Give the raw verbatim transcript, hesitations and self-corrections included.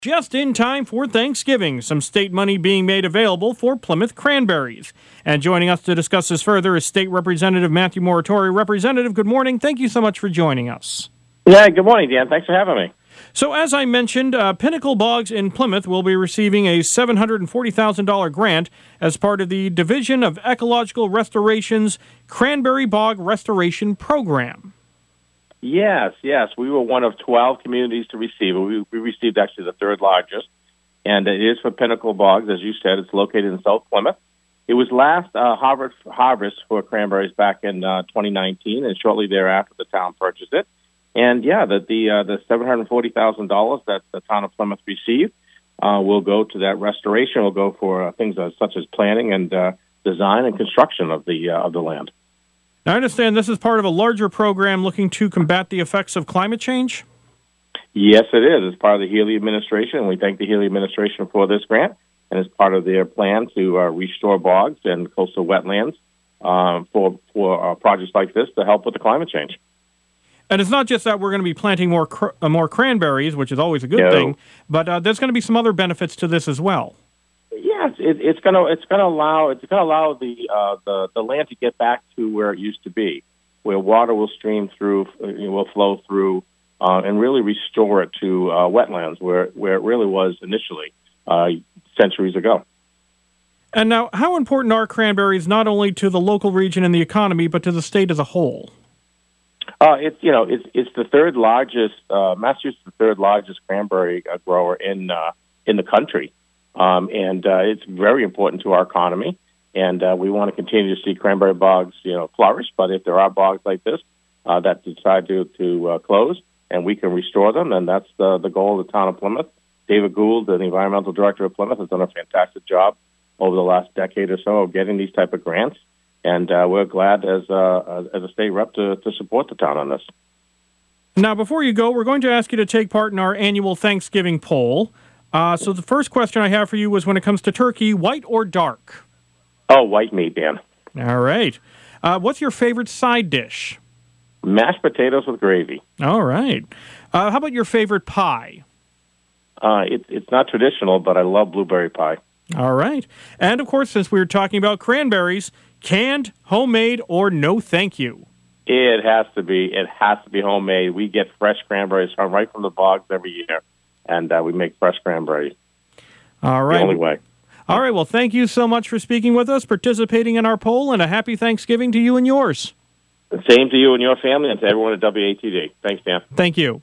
Just in time for Thanksgiving, some state money being made available for Plymouth cranberries. And joining us to discuss this further is State Representative Matthew Moratori. Representative, good morning. Thank you so much for joining us. Yeah, good morning, Dan. Thanks for having me. So as I mentioned, uh, Pinnacle Bogs in Plymouth will be receiving a seven hundred forty thousand dollars grant as part of the Division of Ecological Restoration's Cranberry Bog Restoration Program. Yes, yes. We were one of twelve communities to receive it. We, we received actually the third largest, and it is for Pinnacle Bogs. As you said, it's located in South Plymouth. It was last uh, harvest, harvest for cranberries back in uh, twenty nineteen, and shortly thereafter the town purchased it. And, yeah, the the, uh, the seven hundred forty thousand dollars that the town of Plymouth received uh, will go to that restoration. Will go for uh, things uh, such as planning and uh, design and construction of the uh, of the land. Now, I understand this is part of a larger program looking to combat the effects of climate change? Yes, it is. It's part of the Healy administration, and we thank the Healy administration for this grant, and it's part of their plan to uh, restore bogs and coastal wetlands uh, for, for uh, projects like this to help with the climate change. And it's not just that we're going to be planting more cr- uh, more cranberries, which is always a good No. thing, but uh, there's going to be some other benefits to this as well. Yes, it, it's going to it's going to allow it's going to allow the uh, the the land to get back to where it used to be, where water will stream through, uh, will flow through, uh, and really restore it to uh, wetlands where where it really was initially uh, centuries ago. And now, how important are cranberries not only to the local region and the economy, but to the state as a whole? Uh, it's you know it's it's the third largest uh, Massachusetts, is the third largest cranberry uh, grower in uh, in the country. Um, and uh, it's very important to our economy, and uh, we want to continue to see cranberry bogs, you know, flourish. But if there are bogs like this uh, that decide to to uh, close, and we can restore them, then that's the the goal of the town of Plymouth. David Gould, the environmental director of Plymouth, has done a fantastic job over the last decade or so of getting these type of grants, and uh, we're glad as uh, as a state rep to to support the town on this. Now, before you go, we're going to ask you to take part in our annual Thanksgiving poll. Uh, so the first question I have for you was, when it comes to turkey, white or dark? Oh, white meat, Dan. All right. Uh, what's your favorite side dish? Mashed potatoes with gravy. All right. Uh, how about your favorite pie? Uh, it, it's not traditional, but I love blueberry pie. All right. And, of course, since we were talking about cranberries, canned, homemade, or no thank you? It has to be. It has to be homemade. We get fresh cranberries from right from the bogs every year. And uh, we make fresh cranberries. All right. The only way. All right. Well, thank you so much for speaking with us, participating in our poll, and a happy Thanksgiving to you and yours. The same to you and your family, and to everyone at W A T D. Thanks, Dan. Thank you.